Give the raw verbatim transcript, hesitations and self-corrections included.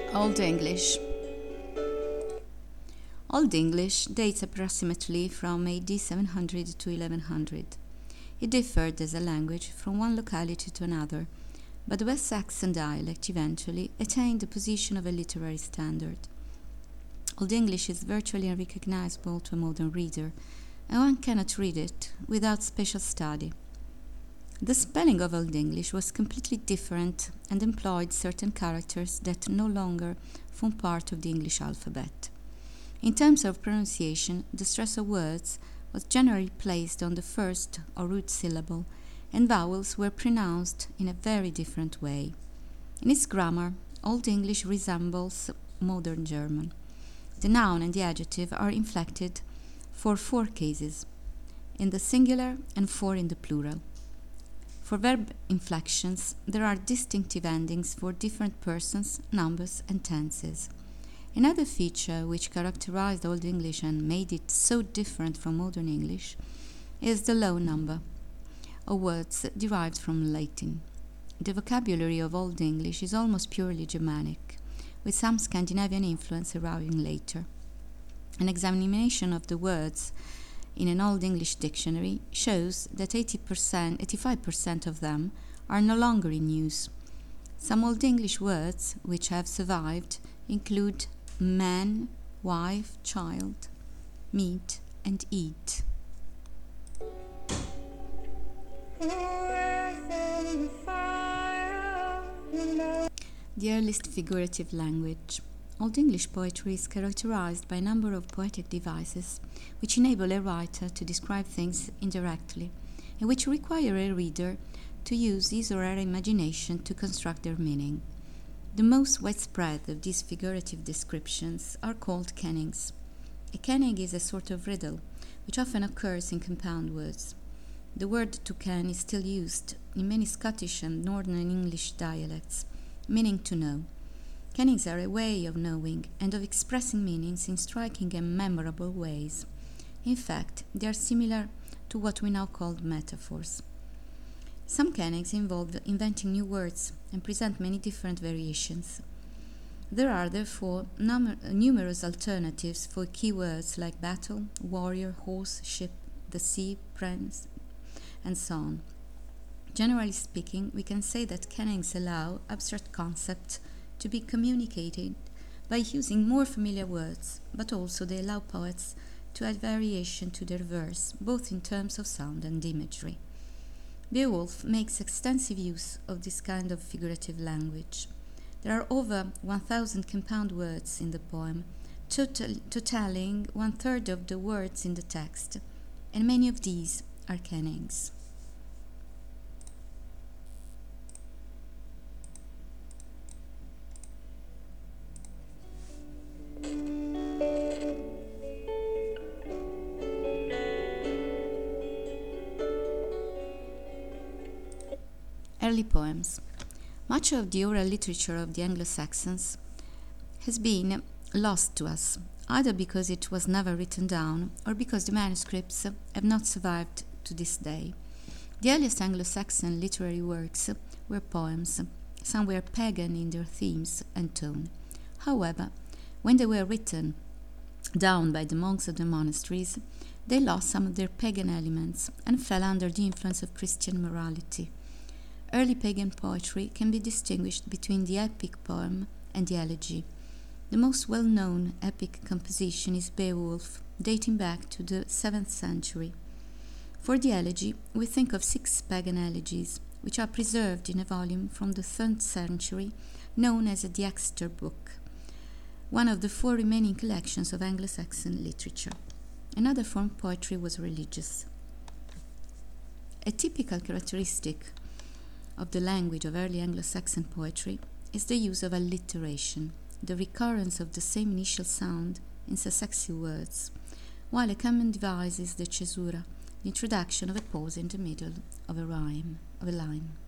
Old English. Old English dates approximately from A D seven hundred to eleven hundred. It differed as a language from one locality to another, but the West Saxon dialect eventually attained the position of a literary standard. Old English is virtually unrecognizable to a modern reader, and one cannot read it without special study. The spelling of Old English was completely different and employed certain characters that no longer form part of the English alphabet. In terms of pronunciation, the stress of words was generally placed on the first or root syllable, and vowels were pronounced in a very different way. In its grammar, Old English resembles modern German. The noun and the adjective are inflected for four cases, in the singular and four in the plural. For verb inflections, there are distinctive endings for different persons, numbers, and tenses. Another feature which characterized Old English and made it so different from modern English is the low number of words derived from Latin. The vocabulary of Old English is almost purely Germanic, with some Scandinavian influence arriving later. An examination of the words in an Old English dictionary shows that eighty percent, eighty-five percent of them are no longer in use. Some Old English words which have survived include man, wife, child, meet, and eat. The earliest figurative language. Old English poetry is characterized by a number of poetic devices which enable a writer to describe things indirectly and which require a reader to use his or her imagination to construct their meaning. The most widespread of these figurative descriptions are called kennings. A kenning is a sort of riddle which often occurs in compound words. The word to ken is still used in many Scottish and Northern English dialects, meaning to know. Kennings are a way of knowing and of expressing meanings in striking and memorable ways. In fact, they are similar to what we now call metaphors. Some kennings involve inventing new words and present many different variations. There are therefore num- numerous alternatives for keywords like battle, warrior, horse, ship, the sea, prince, and so on. Generally speaking, we can say that kennings allow abstract concepts to be communicated by using more familiar words, but also they allow poets to add variation to their verse, both in terms of sound and imagery. Beowulf makes extensive use of this kind of figurative language. There are over one thousand compound words in the poem, total, totaling one-third of the words in the text, and many of these are kennings. Early poems. Much of the oral literature of the Anglo-Saxons has been lost to us, either because it was never written down or because the manuscripts have not survived to this day. The earliest Anglo-Saxon literary works were poems. Some were pagan in their themes and tone. However, when they were written down by the monks of the monasteries, they lost some of their pagan elements and fell under the influence of Christian morality. Early pagan poetry can be distinguished between the epic poem and the elegy. The most well-known epic composition is Beowulf, dating back to the seventh century. For the elegy, we think of six pagan elegies, which are preserved in a volume from the third century known as the Exeter Book, one of the four remaining collections of Anglo-Saxon literature. Another form of poetry was religious. A typical characteristic of the language of early Anglo-Saxon poetry is the use of alliteration, the recurrence of the same initial sound in successive words, while a common device is the caesura, the introduction of a pause in the middle of a rhyme, of a line.